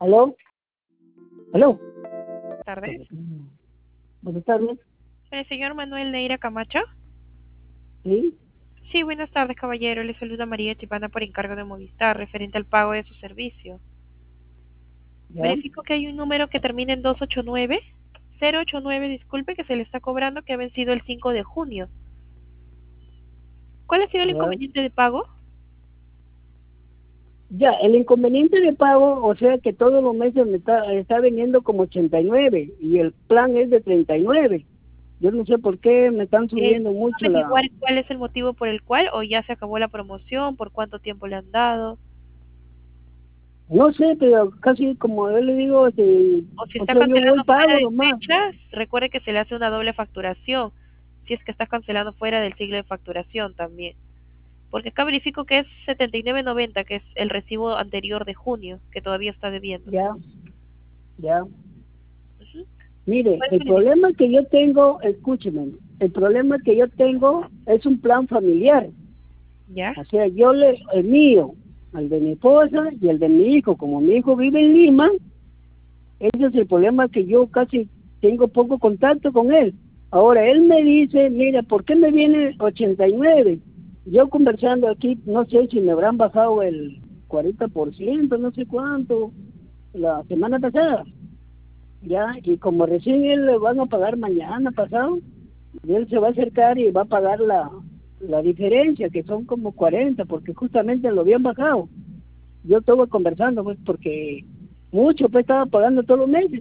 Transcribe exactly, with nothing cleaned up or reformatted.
¿Aló? ¿Aló? Buenas tardes. Buenas tardes. ¿El señor Manuel Neira Camacho? ¿Sí? Sí, buenas tardes, caballero. Le saluda María Chipana por encargo de Movistar, referente al pago de su servicio. ¿Ya? Verifico que hay un número que termina en dos ocho nueve. cero ocho nueve, disculpe, que se le está cobrando, que ha vencido el cinco de junio. ¿Cuál ha sido el ¿Ya? inconveniente de pago? Ya, el inconveniente de pago, o sea que todos los meses me está, está vendiendo como ochenta y nueve y el plan es de treinta y nueve. Yo no sé por qué me están Eh, subiendo ¿puedo mucho la... averiguar cuál es el motivo por el cual, o ya se acabó la promoción, por cuánto tiempo le han dado, No sé, pero casi como yo le digo, este, o si o está sea, yo voy cancelando fuera pago de nomás. fechas? Recuerde que se le hace una doble facturación, si es que está cancelando fuera del ciclo de facturación también. Porque acá verifico que es setenta y nueve noventa, que es el recibo anterior de junio, que todavía está debiendo. Ya, ya. Ujú. Mire, ¿Cuál es el el límite? problema que yo tengo, escúcheme, el problema que yo tengo es un plan familiar. ¿Ya? O sea, yo le, el mío, el de mi esposa y el de mi hijo, como mi hijo vive en Lima, ese es el problema que yo casi tengo poco contacto con él. Ahora, él me dice, mira, ¿por qué me viene ochenta y nueve? Yo conversando aquí, no sé si me habrán bajado el cuarenta por ciento, no sé cuánto, la semana pasada, ya, y como recién él le van a pagar mañana pasado, y él se va a acercar y va a pagar la, la diferencia, que son como cuarenta, porque justamente lo habían bajado. Yo estuve conversando, pues, porque mucho pues estaba pagando todos los meses.